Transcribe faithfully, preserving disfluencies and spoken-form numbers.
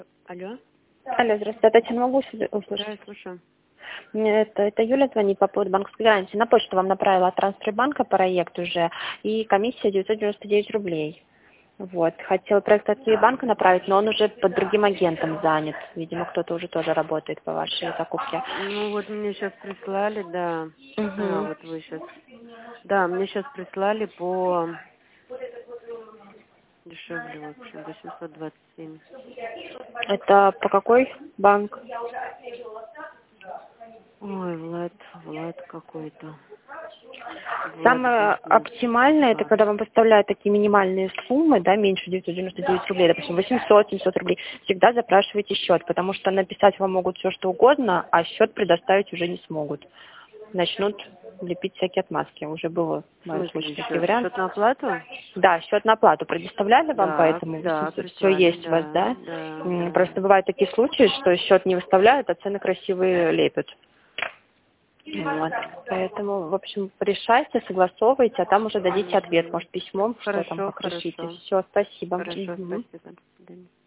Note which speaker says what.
Speaker 1: Алло?
Speaker 2: Алло, здравствуйте, я Татьяна, могу
Speaker 1: Да,
Speaker 2: услышать?
Speaker 1: я слушаю.
Speaker 2: Это, это Юля звонит по поводу банковской гарантии. На почту вам направила от Трансфербанка проект уже, и комиссия девятьсот девяносто девять рублей. Вот. Хотела проект от банка направить, но он уже под другим агентом занят. Видимо, кто-то уже тоже работает по вашей закупке.
Speaker 1: Ну вот мне сейчас прислали, да. А,
Speaker 2: Угу.
Speaker 1: вот вы сейчас. Да, мне сейчас прислали по дешевле, в общем, восемьсот двадцать семь.
Speaker 2: Это по какой банк?
Speaker 1: Ой, Влад, Влад какой-то. Влад
Speaker 2: Самое
Speaker 1: бизнес.
Speaker 2: оптимальное, это
Speaker 1: Банк.
Speaker 2: когда вам поставляют такие минимальные суммы, да, меньше девятьсот девяносто девять рублей, допустим, восемьсот, семьсот рублей, всегда запрашивайте счет, потому что написать вам могут все что угодно, а счет предоставить уже не смогут. Начнут лепить всякие отмазки. Уже было в
Speaker 1: В
Speaker 2: моем
Speaker 1: смысле
Speaker 2: случае такой
Speaker 1: счет?
Speaker 2: вариант.
Speaker 1: Счет на оплату?
Speaker 2: Да, счет на оплату предоставляли вам,
Speaker 1: Да,
Speaker 2: поэтому
Speaker 1: да,
Speaker 2: все
Speaker 1: прислали,
Speaker 2: есть у вас,
Speaker 1: да,
Speaker 2: да?
Speaker 1: да,
Speaker 2: М,
Speaker 1: да.
Speaker 2: Просто бывают такие случаи, что счет не выставляют, а цены красивые лепят. Вот. Поэтому, в общем, решайте, согласовывайте, а там уже дадите ответ,
Speaker 1: Угу.
Speaker 2: может, письмом, что там,
Speaker 1: Хорошо,
Speaker 2: как решите.
Speaker 1: хорошо.
Speaker 2: Все, спасибо.
Speaker 1: Хорошо,
Speaker 2: Мгм.
Speaker 1: спасибо. До свидания.